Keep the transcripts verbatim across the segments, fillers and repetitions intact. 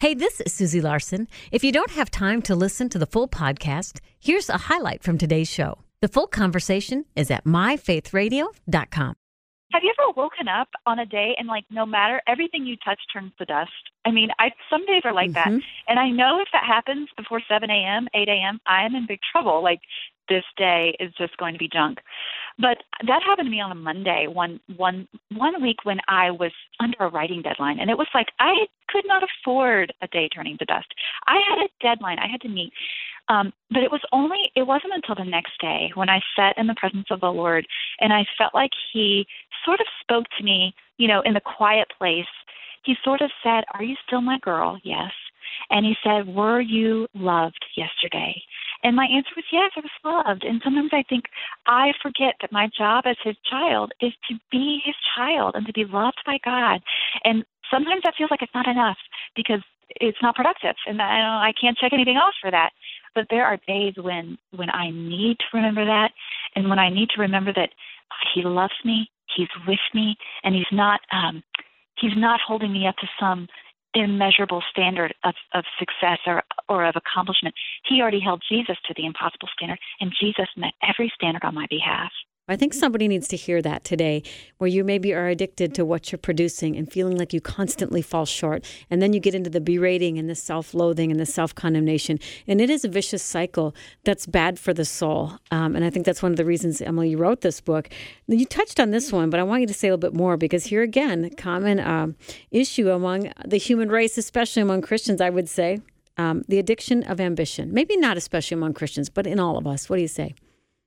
Hey, this is Susie Larson. If you don't have time to listen to the full podcast, here's a highlight from today's show. The full conversation is at my faith radio dot com. Have you ever woken up on a day and, like, no matter, everything you touch turns to dust? I mean, I some days are like Mm-hmm. that. And I know if that happens before seven a.m., eight a.m., I am in big trouble. Like, this day is just going to be junk. But that happened to me on a Monday, one one one week when I was under a writing deadline. And it was like I could not afford a day turning to dust. I had a deadline I had to meet. Um, but it was only, it wasn't until the next day when I sat in the presence of the Lord and I felt like he sort of spoke to me, you know, in the quiet place. He sort of said, "Are you still my girl?" Yes. And he said, "Were you loved yesterday?" And my answer was yes, I was loved. And sometimes I think I forget that my job as his child is to be his child and to be loved by God. And sometimes that feels like it's not enough because it's not productive. And I, I can't check anything else for that. But there are days when, when I need to remember that, and when I need to remember that he loves me, he's with me, and he's not um, he's not holding me up to some immeasurable standard of, of success or or of accomplishment. He already held Jesus to the impossible standard, and Jesus met every standard on my behalf. I think somebody needs to hear that today, where you maybe are addicted to what you're producing and feeling like you constantly fall short. And then you get into the berating and the self-loathing and the self-condemnation. And it is a vicious cycle that's bad for the soul. Um, and I think that's one of the reasons, Emily, you wrote this book. You touched on this one, but I want you to say a little bit more, because here again, common um, issue among the human race, especially among Christians, I would say, um, the addiction of ambition. Maybe not especially among Christians, but in all of us. What do you say?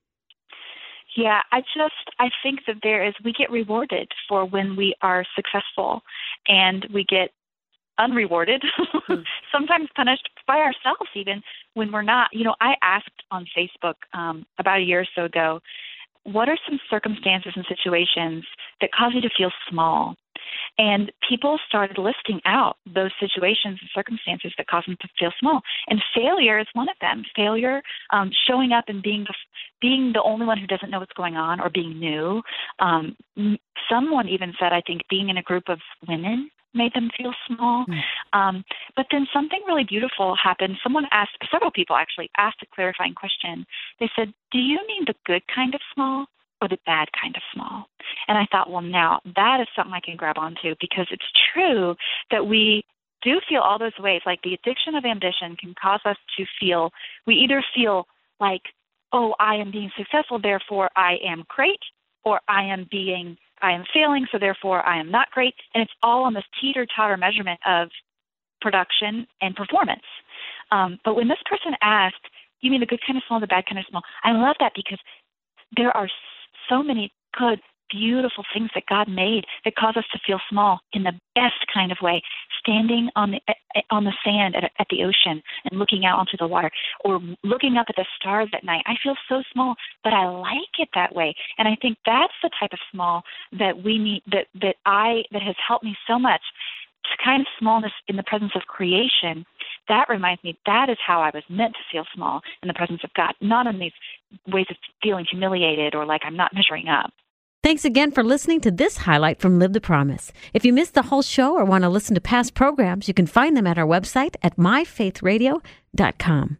Yeah, I just, I think that there is, we get rewarded for when we are successful, and we get unrewarded, mm. sometimes punished by ourselves even when we're not. You know, I asked on Facebook um, about a year or so ago, what are some circumstances and situations that cause you to feel small? And people started listing out those situations and circumstances that cause them to feel small. And failure is one of them. Failure, um, showing up and being the, being the only one who doesn't know what's going on, or being new. Um, someone even said, I think, being in a group of women made them feel small. Mm. Um, but then something really beautiful happened. Someone asked, several people actually asked a clarifying question. They said, "Do you mean the good kind of small or the bad kind of small?" And I thought, well, now that is something I can grab onto, because it's true that we do feel all those ways. Like, the addiction of ambition can cause us to feel, we either feel like, oh, I am being successful, therefore I am great, or I am being, I am failing, so therefore I am not great. And it's all on this teeter-totter measurement of production and performance. Um, but when this person asked, "You mean the good kind of small, the bad kind of small?" I love that, because there are so many good, beautiful things that God made that cause us to feel small in the best kind of way, standing on the on the sand at, at the ocean and looking out onto the water, or looking up at the stars at night. I feel so small, but I like it that way. And I think that's the type of small that we need, that, that I that has helped me so much. Kind of smallness in the presence of creation, that reminds me that is how I was meant to feel small in the presence of God, not in these ways of feeling humiliated or like I'm not measuring up. Thanks again for listening to this highlight from Live the Promise. If you missed the whole show or want to listen to past programs, you can find them at our website at my faith radio dot com.